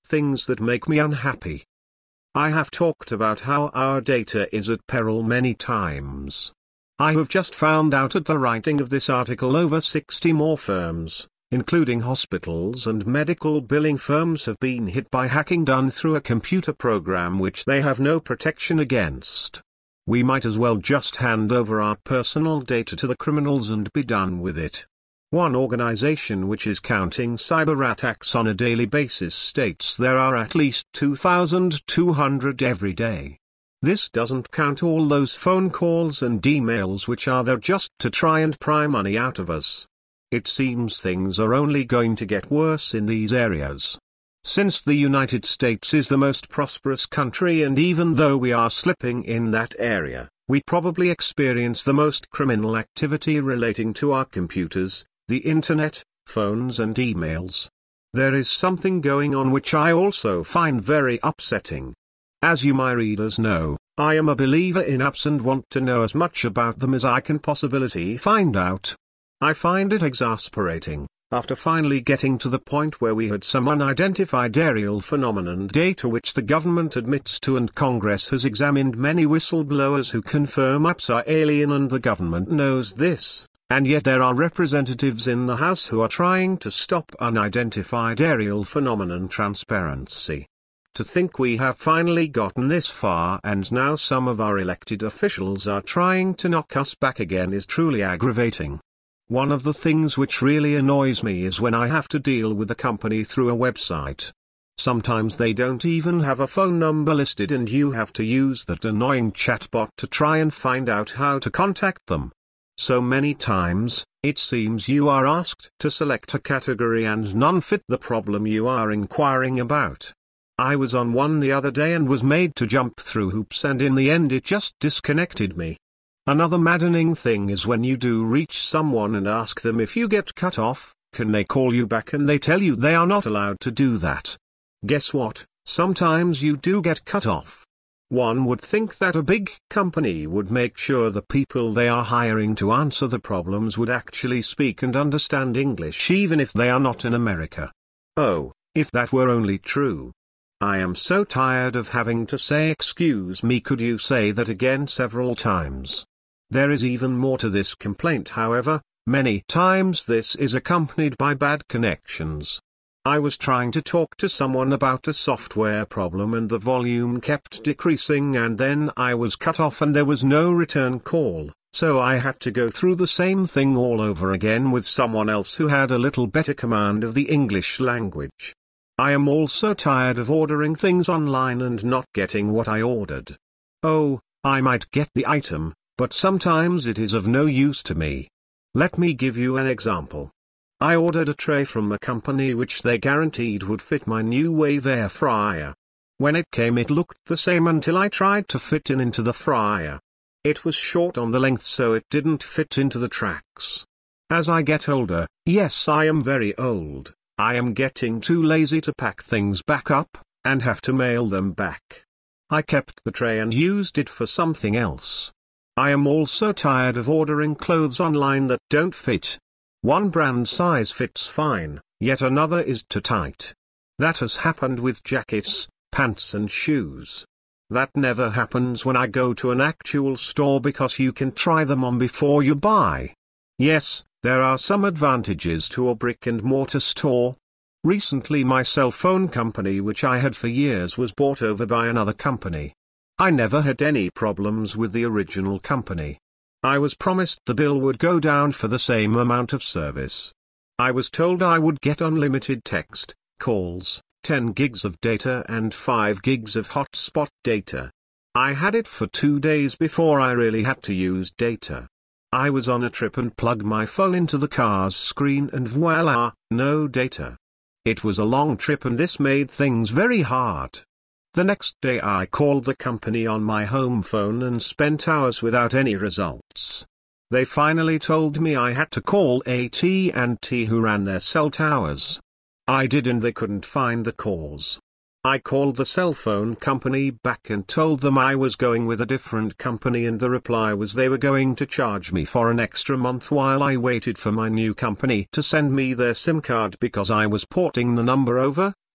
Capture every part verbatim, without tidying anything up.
things that make me unhappy. I have talked about how our data is at peril many times. I have just found out at the writing of this article over sixty more firms, including hospitals and medical billing firms, have been hit by hacking done through a computer program which they have no protection against. We might as well just hand over our personal data to the criminals and be done with it. One organization which is counting cyber attacks on a daily basis states there are at least two thousand two hundred every day. This doesn't count all those phone calls and emails which are there just to try and pry money out of us. It seems things are only going to get worse in these areas. Since the United States is the most prosperous country, and even though we are slipping in that area, we probably experience the most criminal activity relating to our computers, the internet, phones and emails. There is something going on which I also find very upsetting. As you my readers know, I am a believer in apps and want to know as much about them as I can possibly find out. I find it exasperating, after finally getting to the point where we had some unidentified aerial phenomenon data which the government admits to, and Congress has examined many whistleblowers who confirm apps are alien, and the government knows this. And yet there are representatives in the House who are trying to stop unidentified aerial phenomenon transparency. To think we have finally gotten this far and now some of our elected officials are trying to knock us back again is truly aggravating. One of the things which really annoys me is when I have to deal with a company through a website. Sometimes they don't even have a phone number listed and you have to use that annoying chatbot to try and find out how to contact them. So many times, it seems you are asked to select a category and none fit the problem you are inquiring about. I was on one the other day and was made to jump through hoops, and in the end it just disconnected me. Another maddening thing is when you do reach someone and ask them if you get cut off, can they call you back, and they tell you they are not allowed to do that. Guess what? Sometimes you do get cut off. One would think that a big company would make sure the people they are hiring to answer the problems would actually speak and understand English even if they are not in America. Oh, if that were only true. I am so tired of having to say "excuse me, could you say that again" several times. There is even more to this complaint, however. Many times this is accompanied by bad connections. I was trying to talk to someone about a software problem and the volume kept decreasing, and then I was cut off and there was no return call, so I had to go through the same thing all over again with someone else who had a little better command of the English language. I am also tired of ordering things online and not getting what I ordered. Oh, I might get the item, but sometimes it is of no use to me. Let me give you an example. I ordered a tray from a company which they guaranteed would fit my new Wave air fryer. When it came it looked the same until I tried to fit it into the fryer. It was short on the length, so it didn't fit into the tracks. As I get older, yes, I am very old, I am getting too lazy to pack things back up, and have to mail them back. I kept the tray and used it for something else. I am also tired of ordering clothes online that don't fit. One brand size fits fine, yet another is too tight. That has happened with jackets, pants and shoes. That never happens when I go to an actual store because you can try them on before you buy. Yes, there are some advantages to a brick-and-mortar store. Recently my cell phone company which I had for years was bought over by another company. I never had any problems with the original company. I was promised the bill would go down for the same amount of service. I was told I would get unlimited text, calls, ten gigs of data and five gigs of hotspot data. I had it for two days before I really had to use data. I was on a trip and plugged my phone into the car's screen and voila, no data. It was a long trip and this made things very hard. The next day I called the company on my home phone and spent hours without any results. They finally told me I had to call A T and T who ran their cell towers. I did and they couldn't find the cause. I called the cell phone company back and told them I was going with a different company, and the reply was they were going to charge me for an extra month while I waited for my new company to send me their SIM card because I was porting the number over.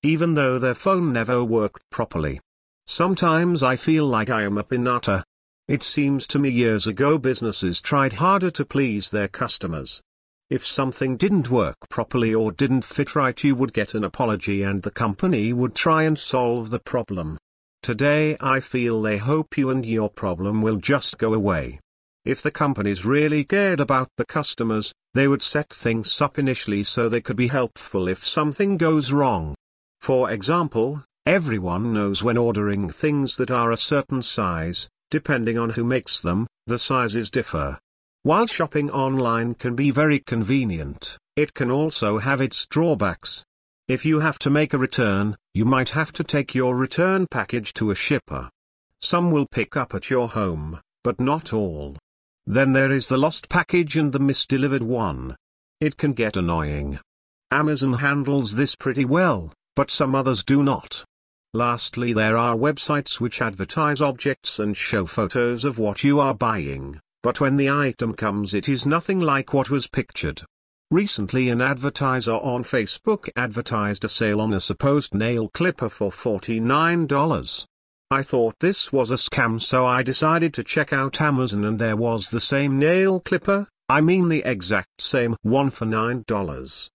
even though their phone never worked properly. Sometimes I feel like I am a pinata. It seems to me years ago businesses tried harder to please their customers. If something didn't work properly or didn't fit right, you would get an apology and the company would try and solve the problem. Today I feel they hope you and your problem will just go away. If the companies really cared about the customers, they would set things up initially so they could be helpful if something goes wrong. For example, everyone knows when ordering things that are a certain size, depending on who makes them, the sizes differ. While shopping online can be very convenient, it can also have its drawbacks. If you have to make a return, you might have to take your return package to a shipper. Some will pick up at your home, but not all. Then there is the lost package and the misdelivered one. It can get annoying. Amazon handles this pretty well, but some others do not. Lastly, there are websites which advertise objects and show photos of what you are buying, but when the item comes it is nothing like what was pictured. Recently an advertiser on Facebook advertised a sale on a supposed nail clipper for forty-nine dollars. I thought this was a scam, so I decided to check out Amazon, and there was the same nail clipper, I mean the exact same one, for nine dollars.